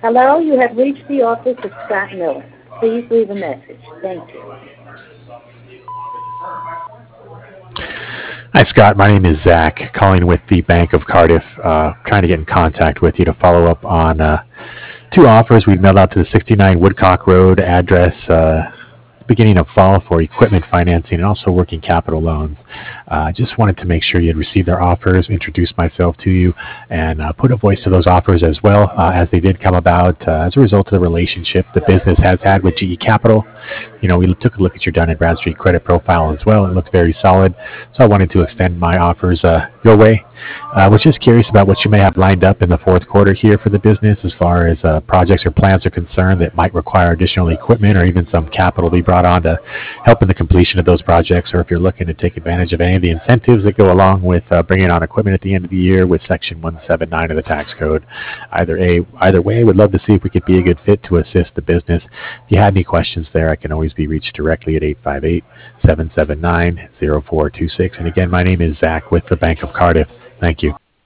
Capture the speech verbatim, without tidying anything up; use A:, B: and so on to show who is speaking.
A: Hello, you have reached the office of Scott Miller. Please leave a message. Thank you.
B: Hi, Scott. My name is Zach, calling with the Bank of Cardiff, uh, trying to get in contact with you to follow up on uh, two offers we've mailed out to the sixty-nine Woodcock Road address. Uh, beginning of fall for equipment financing and also working capital loans. I uh, just wanted to make sure you had received our offers, introduce myself to you, and uh, put a voice to those offers as well uh, as they did come about uh, as a result of the relationship the business has had with G E Capital. You know, we took a look at your Dun and Bradstreet credit profile as well. It looked very solid, so I wanted to extend my offers uh, your way. I uh, was just curious about what you may have lined up in the fourth quarter here for the business as far as uh, projects or plans are concerned that might require additional equipment or even some capital to be brought on to help in the completion of those projects, or if you're looking to take advantage of any of the incentives that go along with uh, bringing on equipment at the end of the year with Section one seventy-nine of the tax code. Either a either way, we'd love to see if we could be a good fit to assist the business. If you had any questions there, I can always be reached directly at eight five eight, seven seven nine, zero four two six. And again, my name is Zach with the Bank of Cardiff. Thank you.